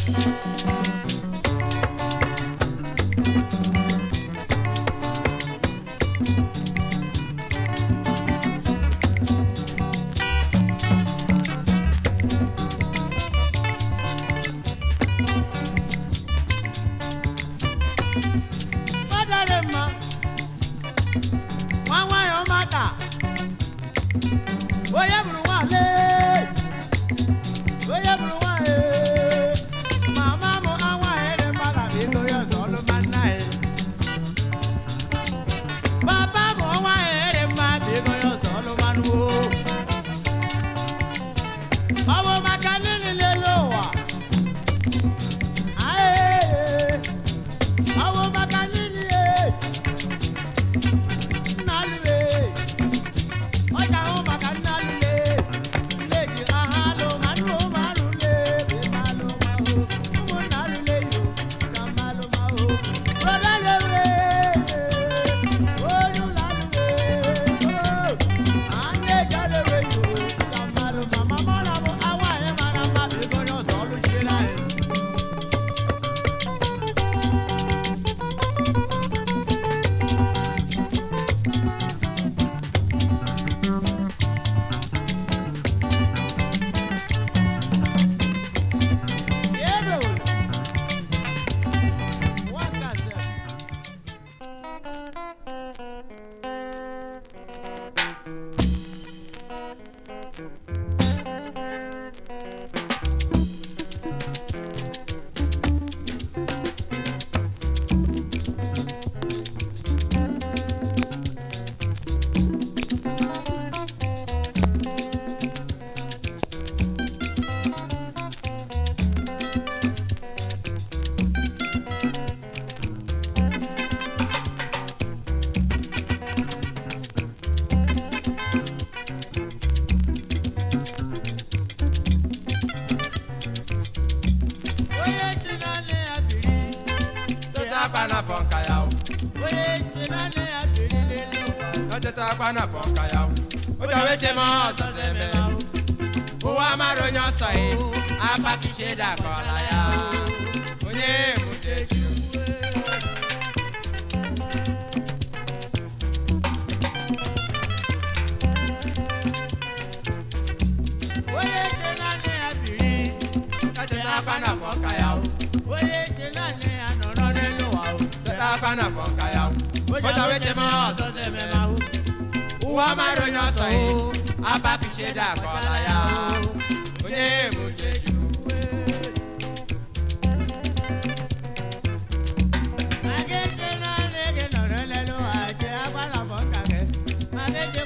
Pana fonka ya o ja weche mo so se me o wa maro nyo so e apa ki se da kola ya onye mu te ju oye che na ne abiri ka te ta pana fonka ya oye che na ne anoro ne lo wa o ta pana fonka ya o ja weche mo so se me ma wa maro nyo so e apa ki se da kola ya onye mu te ju magete na le ge no le lo a je apa la fonka ge magete